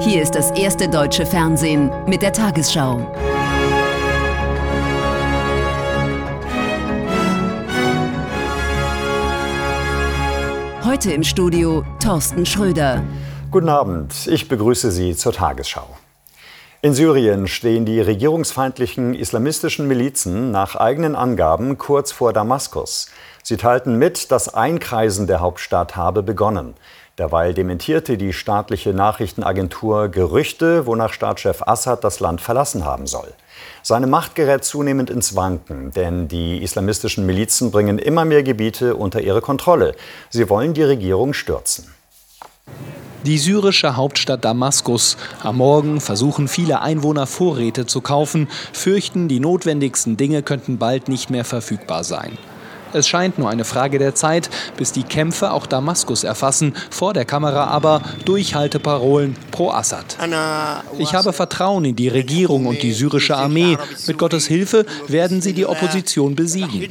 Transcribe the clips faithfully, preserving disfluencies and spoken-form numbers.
Hier ist das erste deutsche Fernsehen mit der Tagesschau. Heute im Studio Thorsten Schröder. Guten Abend, ich begrüße Sie zur Tagesschau. In Syrien stehen die regierungsfeindlichen islamistischen Milizen nach eigenen Angaben kurz vor Damaskus. Sie teilten mit, das Einkreisen der Hauptstadt habe begonnen. Derweil dementierte die staatliche Nachrichtenagentur Gerüchte, wonach Staatschef Assad das Land verlassen haben soll. Seine Macht gerät zunehmend ins Wanken, denn die islamistischen Milizen bringen immer mehr Gebiete unter ihre Kontrolle. Sie wollen die Regierung stürzen. Die syrische Hauptstadt Damaskus. Am Morgen versuchen viele Einwohner Vorräte zu kaufen, fürchten, die notwendigsten Dinge könnten bald nicht mehr verfügbar sein. Es scheint nur eine Frage der Zeit, bis die Kämpfe auch Damaskus erfassen, vor der Kamera aber Durchhalteparolen pro Assad. Ich habe Vertrauen in die Regierung und die syrische Armee. Mit Gottes Hilfe werden sie die Opposition besiegen.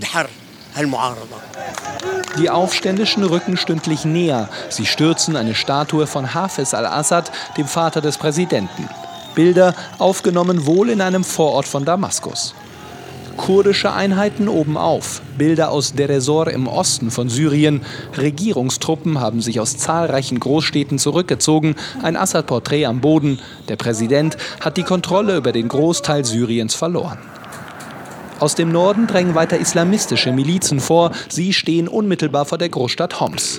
Die Aufständischen rücken stündlich näher. Sie stürzen eine Statue von Hafez al-Assad, dem Vater des Präsidenten. Bilder aufgenommen wohl in einem Vorort von Damaskus. Kurdische Einheiten obenauf, Bilder aus Deir ez-Zor im Osten von Syrien. Regierungstruppen haben sich aus zahlreichen Großstädten zurückgezogen, ein Assad-Porträt am Boden. Der Präsident hat die Kontrolle über den Großteil Syriens verloren. Aus dem Norden drängen weiter islamistische Milizen vor. Sie stehen unmittelbar vor der Großstadt Homs.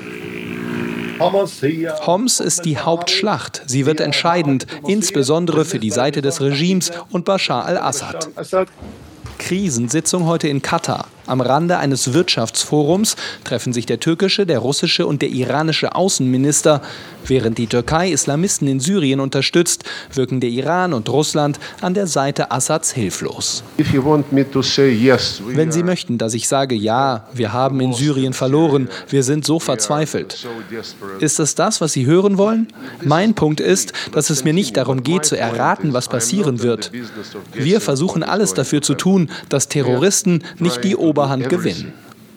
Homs ist die Hauptschlacht. Sie wird entscheidend, insbesondere für die Seite des Regimes und Bashar al-Assad. Krisensitzung heute in Katar. Am Rande eines Wirtschaftsforums treffen sich der türkische, der russische und der iranische Außenminister. Während die Türkei Islamisten in Syrien unterstützt, wirken der Iran und Russland an der Seite Assads hilflos. Wenn Sie möchten, dass ich sage, ja, wir haben in Syrien verloren, wir sind so verzweifelt. Ist es das, was Sie hören wollen? Mein Punkt ist, dass es mir nicht darum geht, zu erraten, was passieren wird. Wir versuchen alles dafür zu tun, dass Terroristen nicht die Oberhand gewinnen.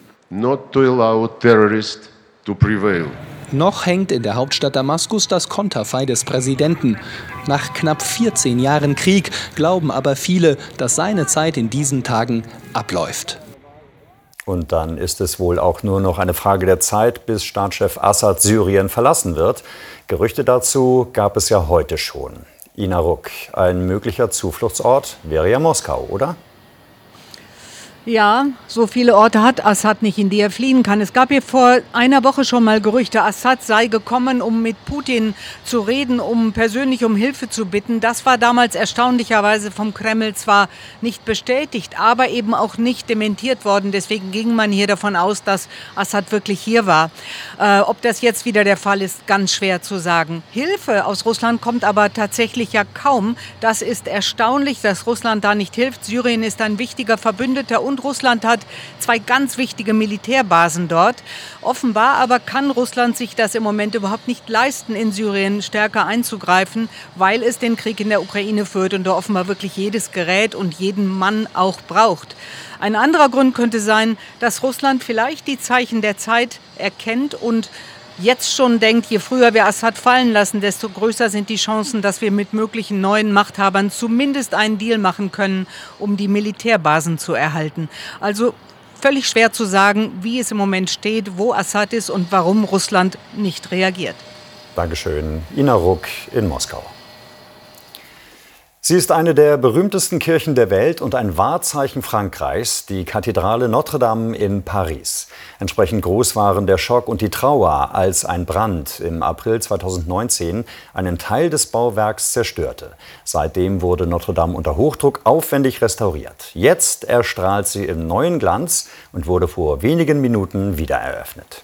Noch hängt in der Hauptstadt Damaskus das Konterfei des Präsidenten. Nach knapp vierzehn Jahren Krieg glauben aber viele, dass seine Zeit in diesen Tagen abläuft. Und dann ist es wohl auch nur noch eine Frage der Zeit, bis Staatschef Assad Syrien verlassen wird. Gerüchte dazu gab es ja heute schon. Ina Ruck, ein möglicher Zufluchtsort wäre ja Moskau, oder? Ja, so viele Orte hat Assad nicht, in die er fliehen kann. Es gab hier vor einer Woche schon mal Gerüchte, Assad sei gekommen, um mit Putin zu reden, um persönlich um Hilfe zu bitten. Das war damals erstaunlicherweise vom Kreml zwar nicht bestätigt, aber eben auch nicht dementiert worden. Deswegen ging man hier davon aus, dass Assad wirklich hier war. Äh, ob das jetzt wieder der Fall ist, ganz schwer zu sagen. Hilfe aus Russland kommt aber tatsächlich ja kaum. Das ist erstaunlich, dass Russland da nicht hilft. Syrien ist ein wichtiger Verbündeter und Russland hat zwei ganz wichtige Militärbasen dort. Offenbar aber kann Russland sich das im Moment überhaupt nicht leisten, in Syrien stärker einzugreifen, weil es den Krieg in der Ukraine führt und da offenbar wirklich jedes Gerät und jeden Mann auch braucht. Ein anderer Grund könnte sein, dass Russland vielleicht die Zeichen der Zeit erkennt und jetzt schon denkt, je früher wir Assad fallen lassen, desto größer sind die Chancen, dass wir mit möglichen neuen Machthabern zumindest einen Deal machen können, um die Militärbasen zu erhalten. Also völlig schwer zu sagen, wie es im Moment steht, wo Assad ist und warum Russland nicht reagiert. Dankeschön. Ina Ruck in Moskau. Sie ist eine der berühmtesten Kirchen der Welt und ein Wahrzeichen Frankreichs, die Kathedrale Notre-Dame in Paris. Entsprechend groß waren der Schock und die Trauer, als ein Brand im April zweitausendneunzehn einen Teil des Bauwerks zerstörte. Seitdem wurde Notre-Dame unter Hochdruck aufwendig restauriert. Jetzt erstrahlt sie im neuen Glanz und wurde vor wenigen Minuten wieder eröffnet.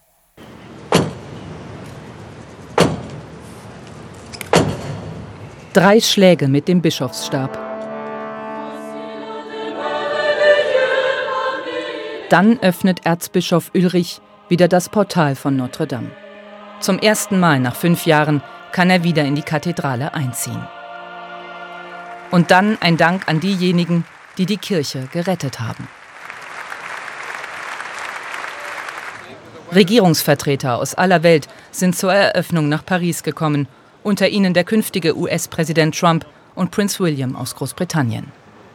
Drei Schläge mit dem Bischofsstab. Dann öffnet Erzbischof Ulrich wieder das Portal von Notre-Dame. Zum ersten Mal nach fünf Jahren kann er wieder in die Kathedrale einziehen. Und dann ein Dank an diejenigen, die die Kirche gerettet haben. Regierungsvertreter aus aller Welt sind zur Eröffnung nach Paris gekommen unter ihnen der künftige U S-Präsident Trump und Prinz William aus Großbritannien.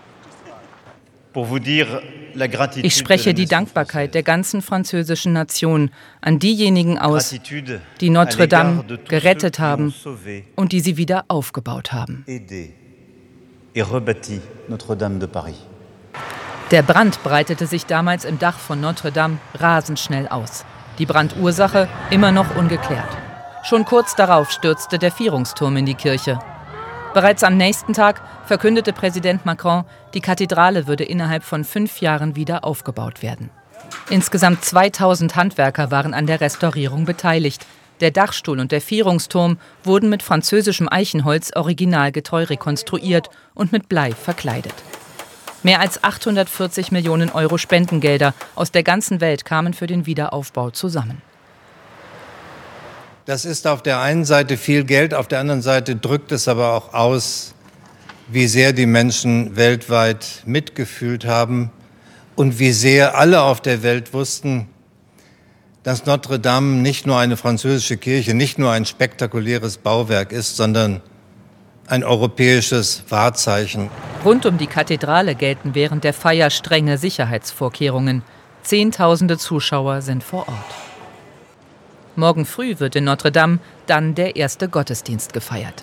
Ich spreche die Dankbarkeit der ganzen französischen Nation an diejenigen aus, die Notre Dame gerettet haben und die sie wieder aufgebaut haben. Der Brand breitete sich damals im Dach von Notre Dame rasend schnell aus. Die Brandursache immer noch ungeklärt. Schon kurz darauf stürzte der Vierungsturm in die Kirche. Bereits am nächsten Tag verkündete Präsident Macron, die Kathedrale würde innerhalb von fünf Jahren wieder aufgebaut werden. Insgesamt zweitausend Handwerker waren an der Restaurierung beteiligt. Der Dachstuhl und der Vierungsturm wurden mit französischem Eichenholz originalgetreu rekonstruiert und mit Blei verkleidet. Mehr als achthundertvierzig Millionen Euro Spendengelder aus der ganzen Welt kamen für den Wiederaufbau zusammen. Das ist auf der einen Seite viel Geld, auf der anderen Seite drückt es aber auch aus, wie sehr die Menschen weltweit mitgefühlt haben und wie sehr alle auf der Welt wussten, dass Notre Dame nicht nur eine französische Kirche, nicht nur ein spektakuläres Bauwerk ist, sondern ein europäisches Wahrzeichen. Rund um die Kathedrale gelten während der Feier strenge Sicherheitsvorkehrungen. Zehntausende Zuschauer sind vor Ort. Morgen früh wird in Notre Dame dann der erste Gottesdienst gefeiert.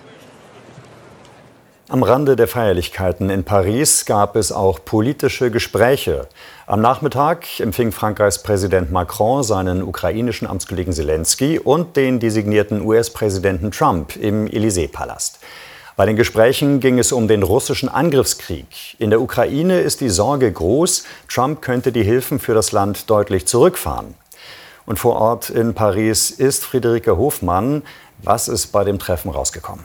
Am Rande der Feierlichkeiten in Paris gab es auch politische Gespräche. Am Nachmittag empfing Frankreichs Präsident Macron seinen ukrainischen Amtskollegen Selenskyj und den designierten U S-Präsidenten Trump im Élysée-Palast. Bei den Gesprächen ging es um den russischen Angriffskrieg. In der Ukraine ist die Sorge groß, Trump könnte die Hilfen für das Land deutlich zurückfahren. Und vor Ort in Paris ist Friederike Hofmann. Was ist bei dem Treffen rausgekommen?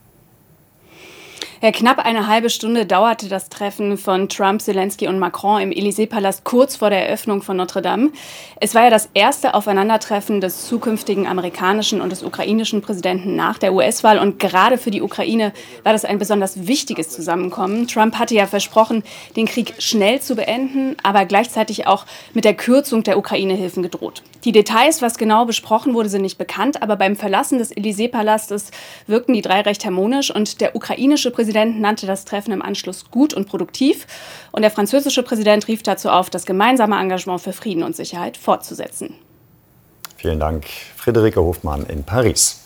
Ja, knapp eine halbe Stunde dauerte das Treffen von Trump, Selenskyj und Macron im Élysée-Palast kurz vor der Eröffnung von Notre Dame. Es war ja das erste Aufeinandertreffen des zukünftigen amerikanischen und des ukrainischen Präsidenten nach der U S-Wahl. Und gerade für die Ukraine war das ein besonders wichtiges Zusammenkommen. Trump hatte ja versprochen, den Krieg schnell zu beenden, aber gleichzeitig auch mit der Kürzung der Ukraine-Hilfen gedroht. Die Details, was genau besprochen wurde, sind nicht bekannt, aber beim Verlassen des Élysée-Palastes wirkten die drei recht harmonisch und der ukrainische Präsident nannte das Treffen im Anschluss gut und produktiv und der französische Präsident rief dazu auf, das gemeinsame Engagement für Frieden und Sicherheit fortzusetzen. Vielen Dank, Friederike Hofmann in Paris.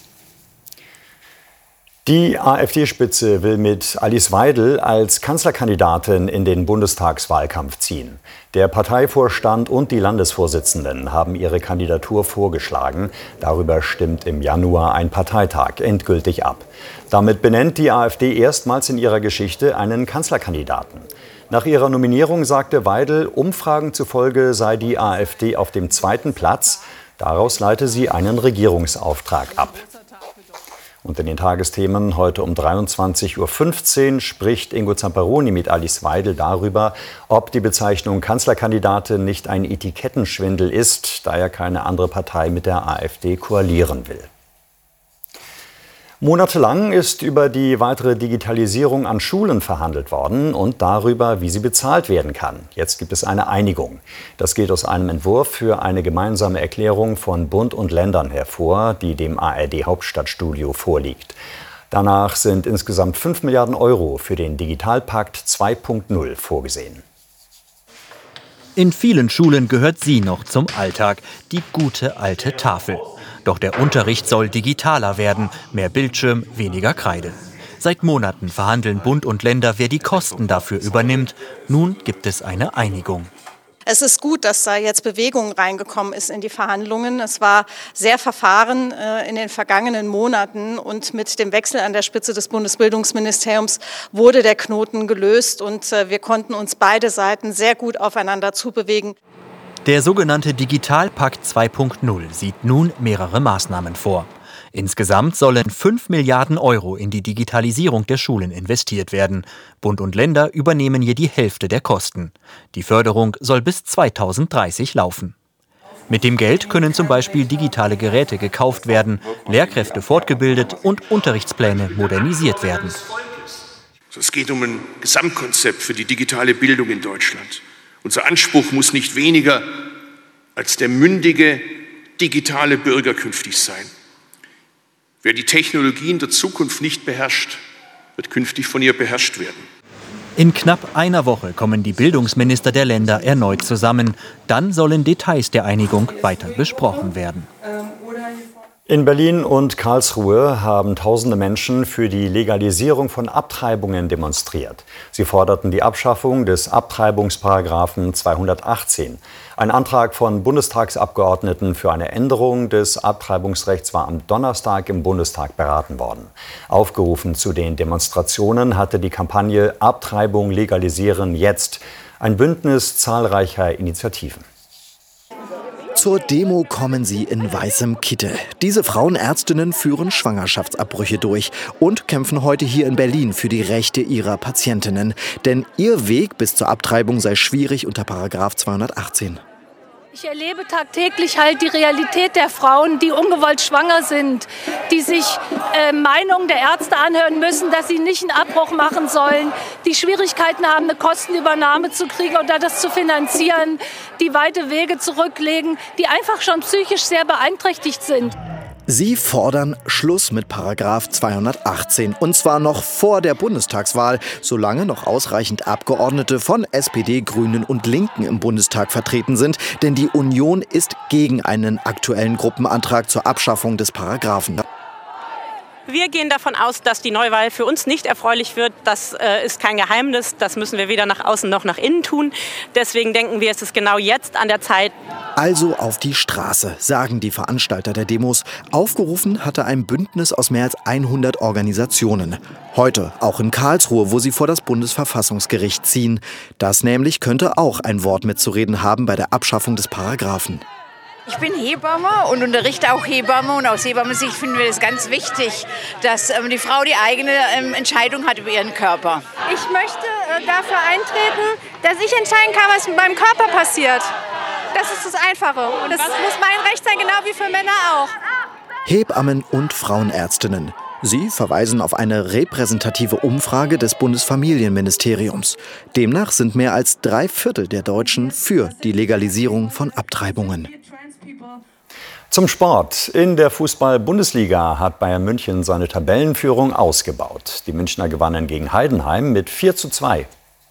Die AfD-Spitze will mit Alice Weidel als Kanzlerkandidatin in den Bundestagswahlkampf ziehen. Der Parteivorstand und die Landesvorsitzenden haben ihre Kandidatur vorgeschlagen. Darüber stimmt im Januar ein Parteitag endgültig ab. Damit benennt die AfD erstmals in ihrer Geschichte einen Kanzlerkandidaten. Nach ihrer Nominierung sagte Weidel, Umfragen zufolge sei die AfD auf dem zweiten Platz. Daraus leite sie einen Regierungsauftrag ab. Und in den Tagesthemen heute um dreiundzwanzig Uhr fünfzehn spricht Ingo Zamperoni mit Alice Weidel darüber, ob die Bezeichnung Kanzlerkandidatin nicht ein Etikettenschwindel ist, da er keine andere Partei mit der AfD koalieren will. Monatelang ist über die weitere Digitalisierung an Schulen verhandelt worden und darüber, wie sie bezahlt werden kann. Jetzt gibt es eine Einigung. Das geht aus einem Entwurf für eine gemeinsame Erklärung von Bund und Ländern hervor, die dem A R D-Hauptstadtstudio vorliegt. Danach sind insgesamt fünf Milliarden Euro für den Digitalpakt zwei Punkt null vorgesehen. In vielen Schulen gehört sie noch zum Alltag, die gute alte Tafel. Doch der Unterricht soll digitaler werden, mehr Bildschirm, weniger Kreide. Seit Monaten verhandeln Bund und Länder, wer die Kosten dafür übernimmt. Nun gibt es eine Einigung. Es ist gut, dass da jetzt Bewegung reingekommen ist in die Verhandlungen. Es war sehr verfahren äh, in den vergangenen Monaten und mit dem Wechsel an der Spitze des Bundesbildungsministeriums wurde der Knoten gelöst und äh, wir konnten uns beide Seiten sehr gut aufeinander zubewegen. Der sogenannte Digitalpakt zwei Punkt null sieht nun mehrere Maßnahmen vor. Insgesamt sollen fünf Milliarden Euro in die Digitalisierung der Schulen investiert werden. Bund und Länder übernehmen je die Hälfte der Kosten. Die Förderung soll bis zweitausenddreißig laufen. Mit dem Geld können zum Beispiel digitale Geräte gekauft werden, Lehrkräfte fortgebildet und Unterrichtspläne modernisiert werden. Es geht um ein Gesamtkonzept für die digitale Bildung in Deutschland. Unser Anspruch muss nicht weniger als der mündige digitale Bürger künftig sein. Wer die Technologien der Zukunft nicht beherrscht, wird künftig von ihr beherrscht werden. In knapp einer Woche kommen die Bildungsminister der Länder erneut zusammen. Dann sollen Details der Einigung weiter besprochen werden. In Berlin und Karlsruhe haben tausende Menschen für die Legalisierung von Abtreibungen demonstriert. Sie forderten die Abschaffung des Abtreibungsparagraphen zweihundertachtzehn. Ein Antrag von Bundestagsabgeordneten für eine Änderung des Abtreibungsrechts war am Donnerstag im Bundestag beraten worden. Aufgerufen zu den Demonstrationen hatte die Kampagne Abtreibung legalisieren jetzt, ein Bündnis zahlreicher Initiativen. Zur Demo kommen sie in weißem Kittel. Diese Frauenärztinnen führen Schwangerschaftsabbrüche durch und kämpfen heute hier in Berlin für die Rechte ihrer Patientinnen. Denn ihr Weg bis zur Abtreibung sei schwierig unter Paragraph zweihundertachtzehn. Ich erlebe tagtäglich halt die Realität der Frauen, die ungewollt schwanger sind, die sich äh, Meinungen der Ärzte anhören müssen, dass sie nicht einen Abbruch machen sollen, die Schwierigkeiten haben, eine Kostenübernahme zu kriegen oder das zu finanzieren, die weite Wege zurücklegen, die einfach schon psychisch sehr beeinträchtigt sind. Sie fordern Schluss mit Paragraph zweihundertachtzehn. Und zwar noch vor der Bundestagswahl, solange noch ausreichend Abgeordnete von S P D, Grünen und Linken im Bundestag vertreten sind. Denn die Union ist gegen einen aktuellen Gruppenantrag zur Abschaffung des Paragraphen. Wir gehen davon aus, dass die Neuwahl für uns nicht erfreulich wird. Das äh, ist kein Geheimnis. Das müssen wir weder nach außen noch nach innen tun. Deswegen denken wir, es ist genau jetzt an der Zeit. Also auf die Straße, sagen die Veranstalter der Demos. Aufgerufen hatte ein Bündnis aus mehr als hundert Organisationen. Heute auch in Karlsruhe, wo sie vor das Bundesverfassungsgericht ziehen. Das nämlich könnte auch ein Wort mitzureden haben bei der Abschaffung des Paragraphen. Ich bin Hebamme und unterrichte auch Hebamme und aus Hebammensicht finden wir es ganz wichtig, dass ähm, die Frau die eigene ähm, Entscheidung hat über ihren Körper. Ich möchte äh, dafür eintreten, dass ich entscheiden kann, was mit meinem Körper passiert. Das ist das Einfache und das muss mein Recht sein, genau wie für Männer auch. Hebammen und Frauenärztinnen. Sie verweisen auf eine repräsentative Umfrage des Bundesfamilienministeriums. Demnach sind mehr als drei Viertel der Deutschen für die Legalisierung von Abtreibungen. Zum Sport. In der Fußball-Bundesliga hat Bayern München seine Tabellenführung ausgebaut. Die Münchner gewannen gegen Heidenheim mit vier zu zwei.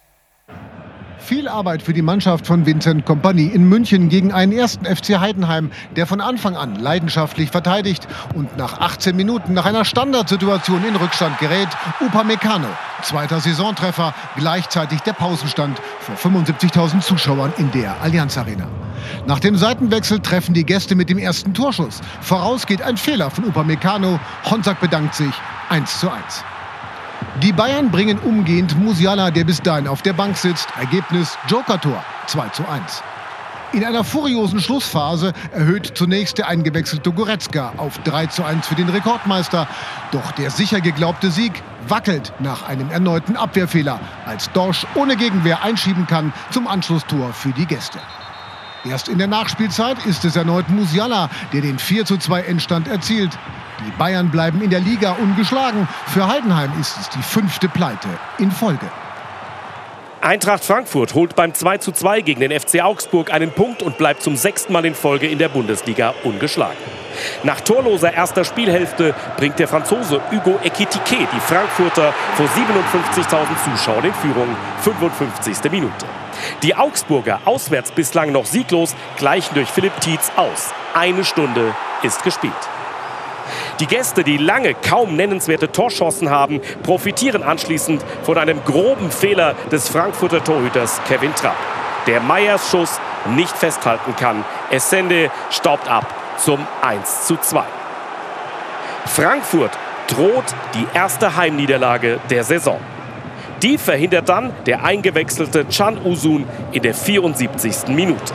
Viel Arbeit für die Mannschaft von Vincent Kompany in München gegen einen ersten F C Heidenheim, der von Anfang an leidenschaftlich verteidigt und nach achtzehn Minuten nach einer Standardsituation in Rückstand gerät. Upamecano, zweiter Saisontreffer, gleichzeitig der Pausenstand vor fünfundsiebzigtausend Zuschauern in der Allianz Arena. Nach dem Seitenwechsel treffen die Gäste mit dem ersten Torschuss. Voraus geht ein Fehler von Upamecano. Honsack bedankt sich. eins zu eins. Die Bayern bringen umgehend Musiala, der bis dahin auf der Bank sitzt. Ergebnis Joker-Tor, zwei zu eins. In einer furiosen Schlussphase erhöht zunächst der eingewechselte Goretzka auf drei zu eins für den Rekordmeister. Doch der sicher geglaubte Sieg wackelt nach einem erneuten Abwehrfehler, als Dorsch ohne Gegenwehr einschieben kann zum Anschlusstor für die Gäste. Erst in der Nachspielzeit ist es erneut Musiala, der den vier zu zwei Endstand erzielt. Die Bayern bleiben in der Liga ungeschlagen. Für Heidenheim ist es die fünfte Pleite in Folge. Eintracht Frankfurt holt beim zwei zu zwei gegen den F C Augsburg einen Punkt und bleibt zum sechsten Mal in Folge in der Bundesliga ungeschlagen. Nach torloser erster Spielhälfte bringt der Franzose Hugo Ekitike die Frankfurter vor siebenundfünfzigtausend Zuschauern in Führung, fünfundfünfzigste Minute. Die Augsburger, auswärts bislang noch sieglos, gleichen durch Philipp Tietz aus. Eine Stunde ist gespielt. Die Gäste, die lange kaum nennenswerte Torchancen haben, profitieren anschließend von einem groben Fehler des Frankfurter Torhüters Kevin Trapp, der Meyers Schuss nicht festhalten kann. Essende staubt ab zum eins zu zwei. Frankfurt droht die erste Heimniederlage der Saison. Die verhindert dann der eingewechselte Can Uzun in der vierundsiebzigsten Minute.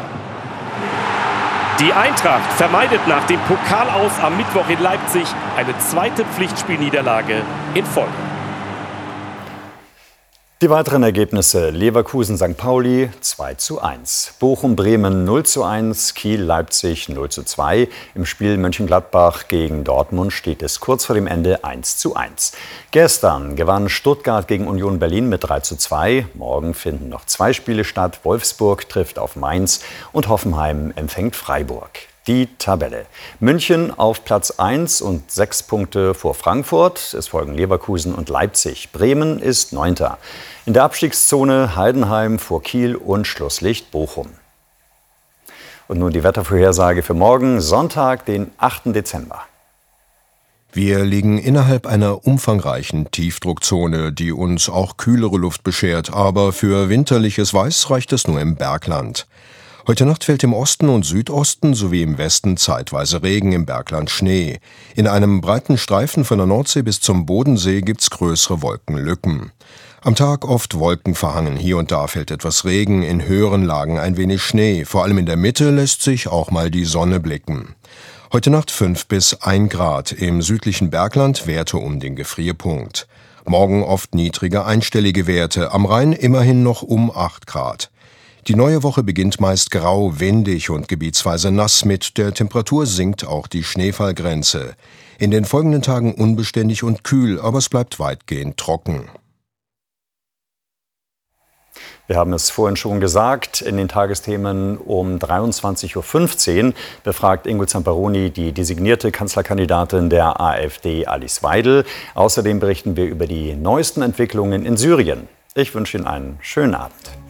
Die Eintracht vermeidet nach dem Pokalaus am Mittwoch in Leipzig eine zweite Pflichtspielniederlage in Folge. Die weiteren Ergebnisse: Leverkusen Sankt Pauli zwei zu eins, Bochum-Bremen null zu eins, Kiel-Leipzig null zu zwei. Im Spiel Mönchengladbach gegen Dortmund steht es kurz vor dem Ende eins zu eins. Gestern gewann Stuttgart gegen Union Berlin mit drei zu zwei. Morgen finden noch zwei Spiele statt. Wolfsburg trifft auf Mainz und Hoffenheim empfängt Freiburg. Die Tabelle. München auf Platz eins und sechs Punkte vor Frankfurt. Es folgen Leverkusen und Leipzig. Bremen ist Neunter. In der Abstiegszone Heidenheim vor Kiel und Schlusslicht Bochum. Und nun die Wettervorhersage für morgen, Sonntag, den achten Dezember. Wir liegen innerhalb einer umfangreichen Tiefdruckzone, die uns auch kühlere Luft beschert. Aber für winterliches Weiß reicht es nur im Bergland. Heute Nacht fällt im Osten und Südosten sowie im Westen zeitweise Regen, im Bergland Schnee. In einem breiten Streifen von der Nordsee bis zum Bodensee gibt's größere Wolkenlücken. Am Tag oft wolkenverhangen, hier und da fällt etwas Regen, in höheren Lagen ein wenig Schnee. Vor allem in der Mitte lässt sich auch mal die Sonne blicken. Heute Nacht fünf bis ein Grad, im südlichen Bergland Werte um den Gefrierpunkt. Morgen oft niedrige einstellige Werte, am Rhein immerhin noch um acht Grad. Die neue Woche beginnt meist grau, windig und gebietsweise nass. Mit der Temperatur sinkt auch die Schneefallgrenze. In den folgenden Tagen unbeständig und kühl, aber es bleibt weitgehend trocken. Wir haben es vorhin schon gesagt, in den Tagesthemen um dreiundzwanzig Uhr fünfzehn befragt Ingo Zamperoni die designierte Kanzlerkandidatin der AfD, Alice Weidel. Außerdem berichten wir über die neuesten Entwicklungen in Syrien. Ich wünsche Ihnen einen schönen Abend.